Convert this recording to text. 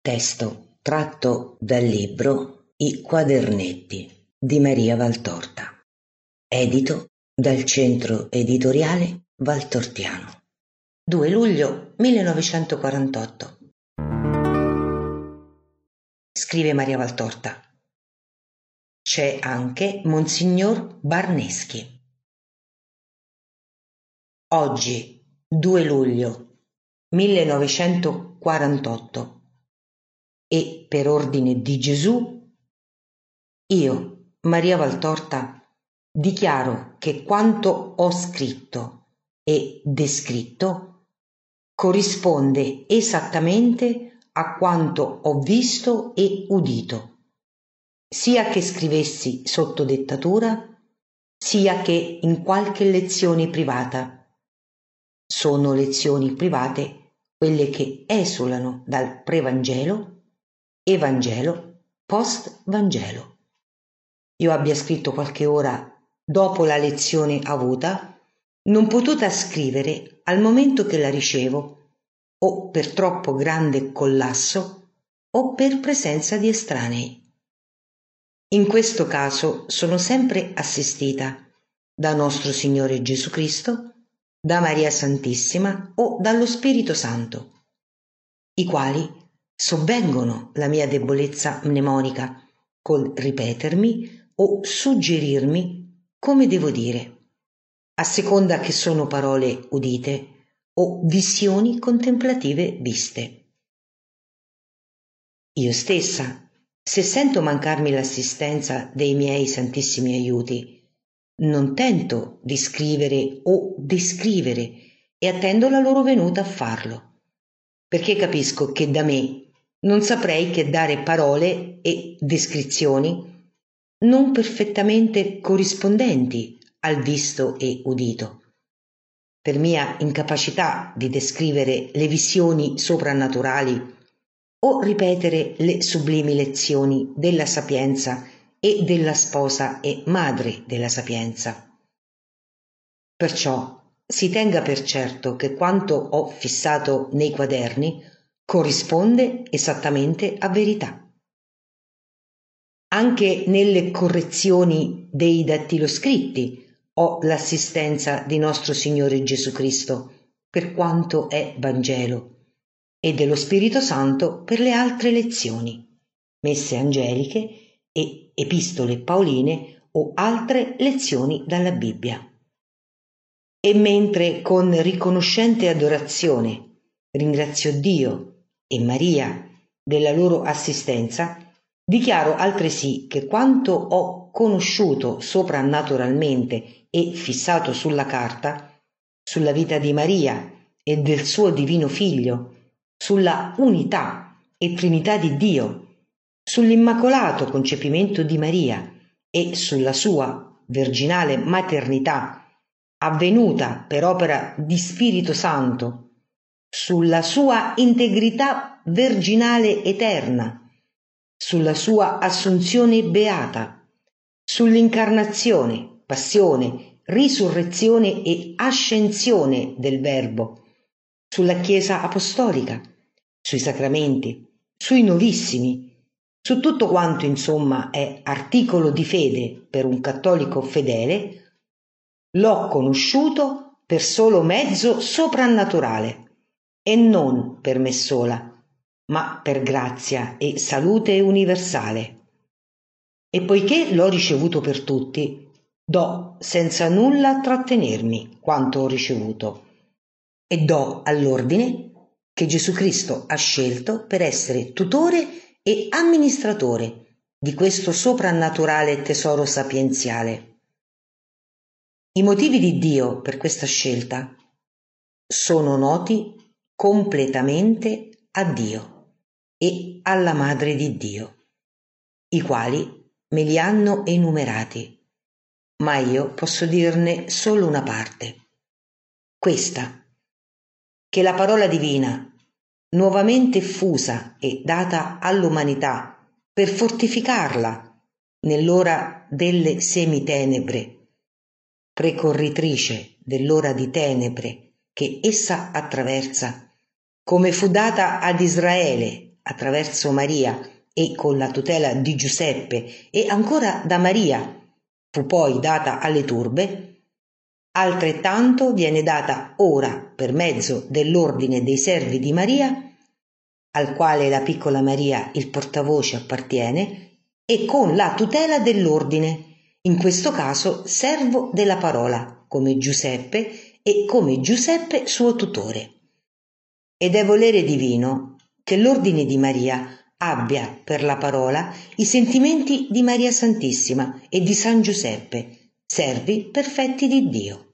Testo tratto dal libro I quadernetti di Maria Valtorta, edito dal Centro Editoriale Valtortiano, 2 luglio 1948. Scrive Maria Valtorta. C'è anche Monsignor Barneschi. Oggi, 2 luglio 1948, e per ordine di Gesù, io, Maria Valtorta, dichiaro che quanto ho scritto e descritto corrisponde esattamente a quanto ho visto e udito, sia che scrivessi sotto dettatura, sia che in qualche lezione privata. Sono lezioni private quelle che esulano dal Prevangelo, Evangelo, Post-Vangelo. Io abbia scritto qualche ora dopo la lezione avuta, non potuta scrivere al momento che la ricevo, o per troppo grande collasso, o per presenza di estranei. In questo caso sono sempre assistita da nostro Signore Gesù Cristo, da Maria Santissima o dallo Spirito Santo, i quali sovvengono la mia debolezza mnemonica col ripetermi o suggerirmi come devo dire, a seconda che sono parole udite o visioni contemplative viste. Io stessa, se sento mancarmi l'assistenza dei miei santissimi aiuti, non tento di scrivere o descrivere e attendo la loro venuta a farlo, perché capisco che da me non saprei che dare parole e descrizioni non perfettamente corrispondenti al visto e udito. Per mia incapacità di descrivere le visioni soprannaturali o ripetere le sublimi lezioni della sapienza e della sposa e madre della sapienza. Perciò si tenga per certo che quanto ho fissato nei quaderni corrisponde esattamente a verità. Anche nelle correzioni dei dattiloscritti ho l'assistenza di nostro Signore Gesù Cristo per quanto è Vangelo e dello Spirito Santo per le altre lezioni, messe angeliche e epistole paoline o altre lezioni dalla Bibbia. E mentre con riconoscente adorazione ringrazio Dio e Maria della loro assistenza, dichiaro altresì che quanto ho conosciuto soprannaturalmente e fissato sulla carta, sulla vita di Maria e del suo divino Figlio, sulla unità e Trinità di Dio, sull'immacolato concepimento di Maria e sulla sua virginale maternità avvenuta per opera di Spirito Santo, sulla sua integrità virginale eterna, sulla sua assunzione beata, sull'incarnazione, passione, risurrezione e ascensione del Verbo, sulla Chiesa apostolica, sui sacramenti, sui novissimi, su tutto quanto insomma è articolo di fede per un cattolico fedele, l'ho conosciuto per solo mezzo soprannaturale e non per me sola, ma per grazia e salute universale. E poiché l'ho ricevuto per tutti, do senza nulla trattenermi quanto ho ricevuto e do all'ordine che Gesù Cristo ha scelto per essere tutore e amministratore di questo soprannaturale tesoro sapienziale. I motivi di Dio per questa scelta sono noti completamente a Dio e alla Madre di Dio, i quali me li hanno enumerati, ma io posso dirne solo una parte. Questa, che la parola divina, nuovamente fusa e data all'umanità per fortificarla nell'ora delle semitenebre, precorritrice dell'ora di tenebre che essa attraversa, come fu data ad Israele attraverso Maria e con la tutela di Giuseppe e ancora da Maria fu poi data alle turbe, altrettanto viene data ora per mezzo dell'ordine dei servi di Maria, al quale la piccola Maria, il portavoce, appartiene, e con la tutela dell'ordine, in questo caso servo della parola, come Giuseppe e come Giuseppe suo tutore. Ed è volere divino che l'ordine di Maria abbia per la parola i sentimenti di Maria Santissima e di San Giuseppe, servi perfetti di Dio.